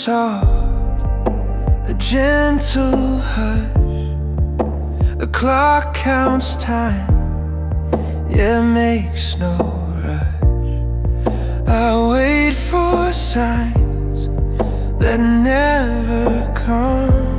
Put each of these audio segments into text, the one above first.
soft, a gentle hush. A clock counts time, yeah, makes no rush. I wait for signs that never come.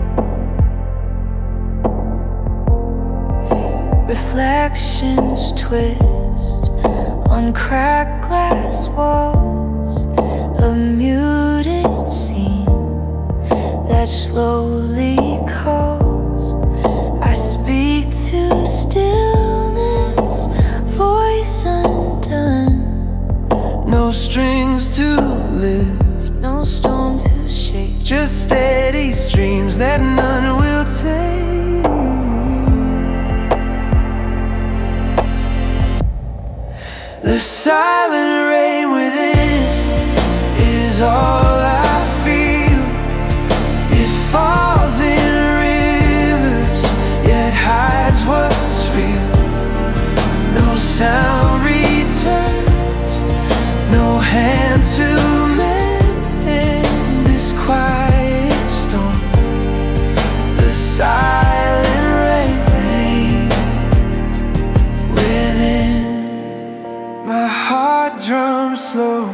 Reflections twist on cracked glass walls, a muted scene that slowly calls. I speak to stillness, voice undone. No strings to lift, No storm to shake, just steady streams that none will take. The silent rain within is all I feel. It falls in rivers, yet hides what's real. No sound returns, no hand to mend this quiet storm. The silent rain within. My heart drums slow,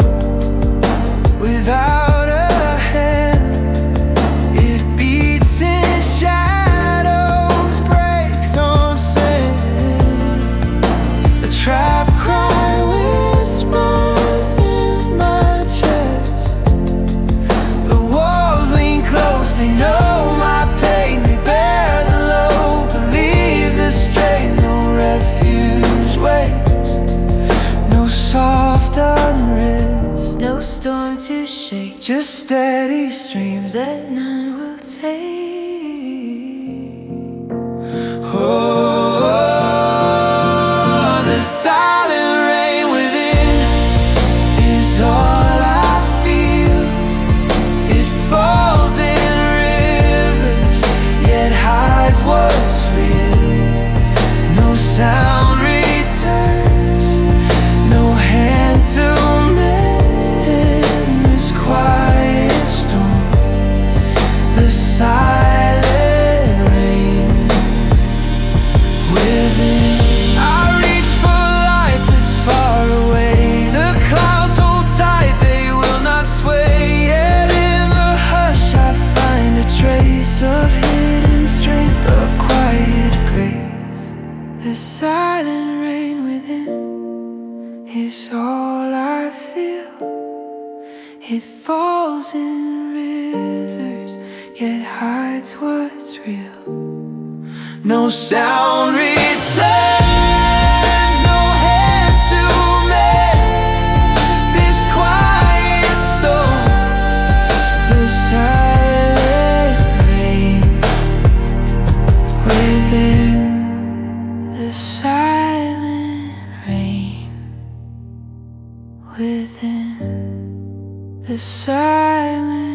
without a hand. It beats in shadows, breaks on sand. A trap cry whispers in my chest. The walls lean close, they know my pain. They bear the load, believe the strain. No refuge waits, no soft unrest, no storm to shake, just steady streams that none will take. Oh, the silent rain within is all I feel. It falls in rivers, yet hides what's real. No sound returns, no hand to mend this quiet storm. The silent rain within. I reach for light that's far away. The clouds hold tight, they will not sway. Yet in the hush I find a trace of hidden strength, a quiet grace. The silent rain within is all I feel. It falls in rivers, yet hides what's real. No sound returns, no hand to mend this quiet storm. The silent rain within. The silent rain within. The silent